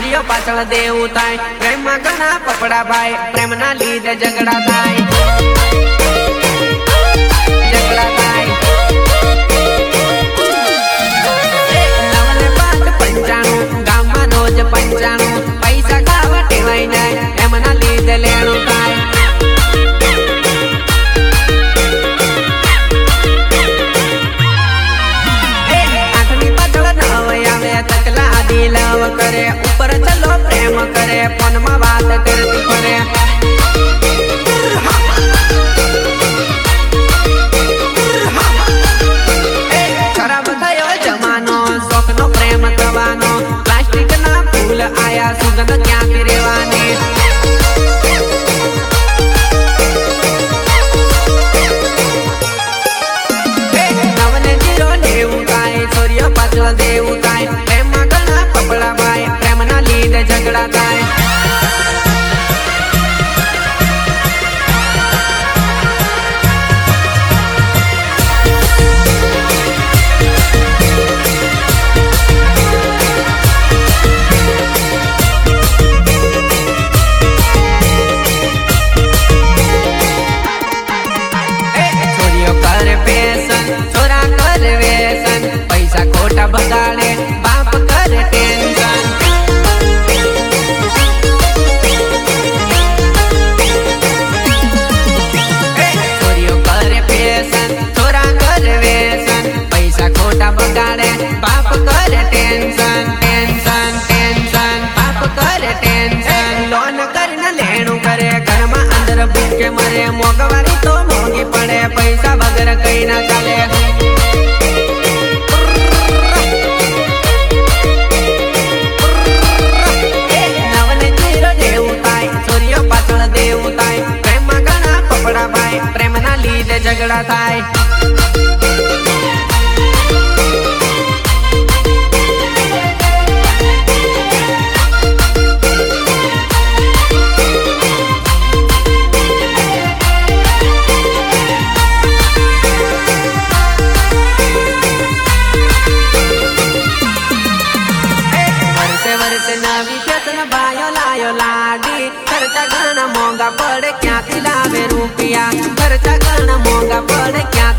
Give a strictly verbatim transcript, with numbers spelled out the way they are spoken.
सूर्य पाछळ देव थाय प्रेम में घना पपड़ा भाई प्रेम ना लीधे झगड़ा थाय झगड़ा थाय नवने पांच पंचाणु गाम में रोज पंचाणु पैसा खावा टेवाय नाय एम ना लीधे लेणु थाय लव करे ऊपर चलो प्रेम करे फोन में बात करती करे खराब थयो जमानो शौक नो प्रेम थवानो प्लास्टिक ना फूल आया सुगंध क्या रेवानी नवने जीरो देव काय सूर्य पाछळ देव काय पपड़ा भाई प्रेम ना लीधे झगड़ा थाय छोरियो करे पेशन छोरा करे वेसन पैसा खोटा बगाड़े बाप करे टेंशन छोरियो करे पेशन छोरा करे वेसन पैसा खोटा बगाड़े बाप करे टेंशन टेंशन टेंशन बाप करे टेंशन लोन करने लेणु करे घर में अंदर भूखे मरे मोंघवारी तो मोंघी पड़े पैसा वगैरह कहीं ना चले प्रेम ना लीधे झगड़ा थाय वर्षे वर्षे नवी फेसन बायो लायो लाडी खर्चा घना मोंघा पड़े क्या लावे रुपया खर्चा घना मोंघा पड़े क्या